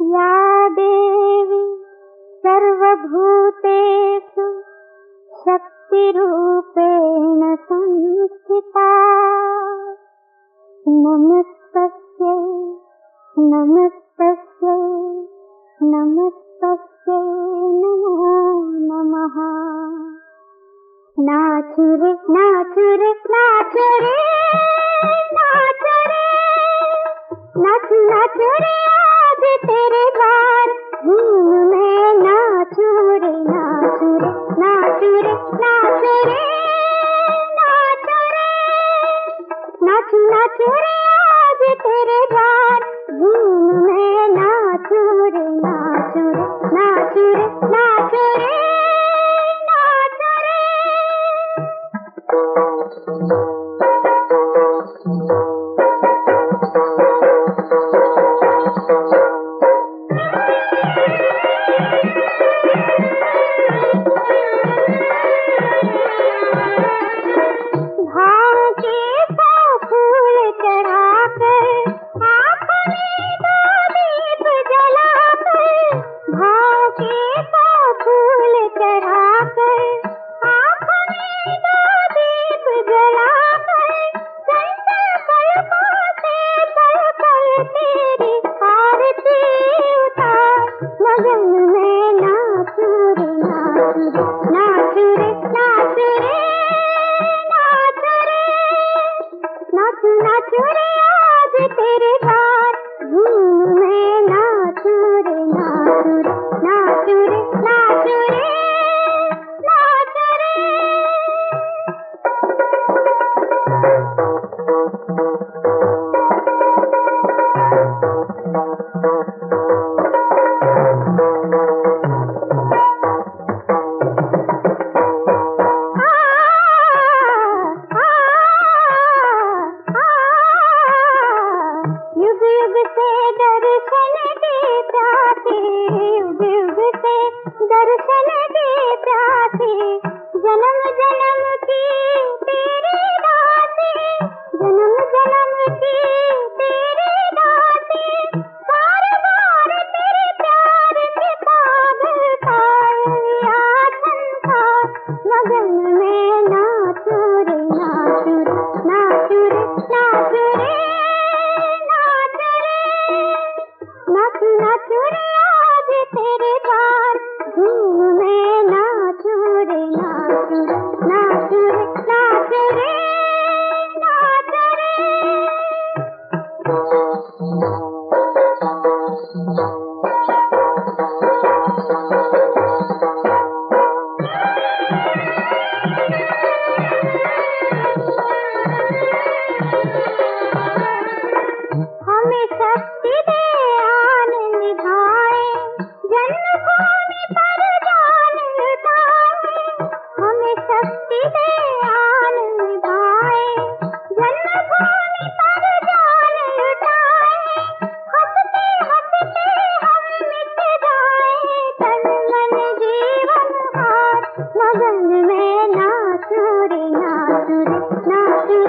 या देवी सर्वभूतेषु शक्तिरूपेण संस्थिता नमस्तस्यै नमस्तस्यै नमस्तस्यै नमो नमः। नाच रे नाच रे नाच रे नाच रे नाच नाच रे आज तेरे द्वार धूम में नाचू रे नाच रे नाच रे नाच रे नाच रे नाच नाच रे आज तेरे द्वार धूम में नाचू रे नाच रे नाच रे नाच रे नाच रे।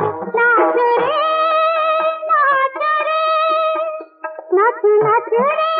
नाच रे